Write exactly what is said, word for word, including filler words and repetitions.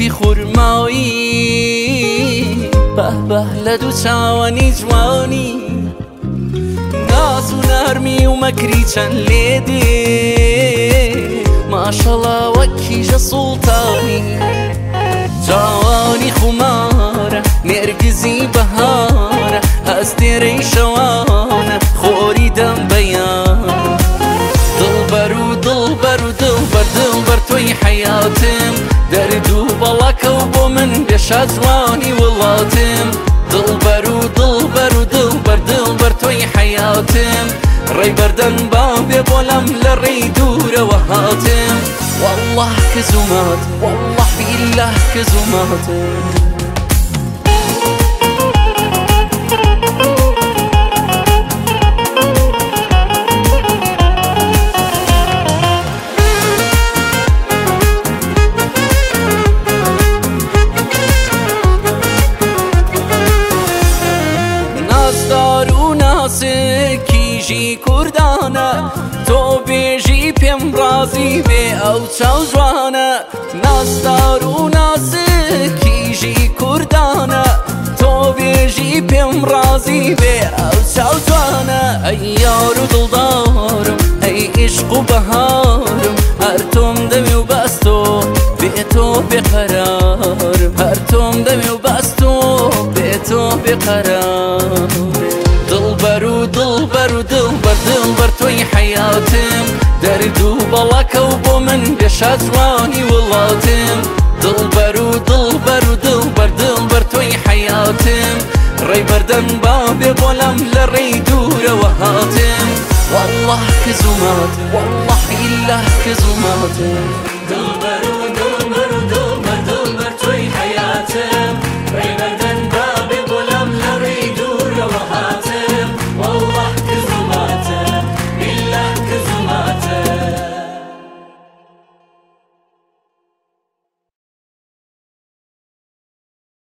زولفی خورمایی به به لدو چاوانی جوانی ناز و نرمی و مکری چند لیدی ماشالله وکیج سلطانی جوانی خماره نرگزی بهاره از دیری شوانه خوری دم بیان دلبر و دلبر و دلبر دلبر توی حیاتم دردو بلاکه و با من بشه جوانی ولاتم دلبر و دلبر و دلبر دلبر توی حیاتم ری بردن بابی بولم لری دور و هاتم والله كزومات والله بالله كزومات نازدار و ناسکیجی کردانه تو بیجی پیم رازی به او چاو جوانه نازدار و ناسکیجی کردانه تو بیجی پیم رازی به او چاو جوانه ای یار و دلدارم ای عشق و بهارم هر توم دمی و بستو به تو بقرارم هر توم دمی و بستو به تو بقرارم دلبر و دلبر و دلبر دلبر توی حیاتم دردو بلاکه و با من بشه جوانی ولاتم دلبر و دلبر و دلبر دلبر توی حیاتم ری بردن بابی بولم لری دور و هاتم والله كزومات والله إلا كزومات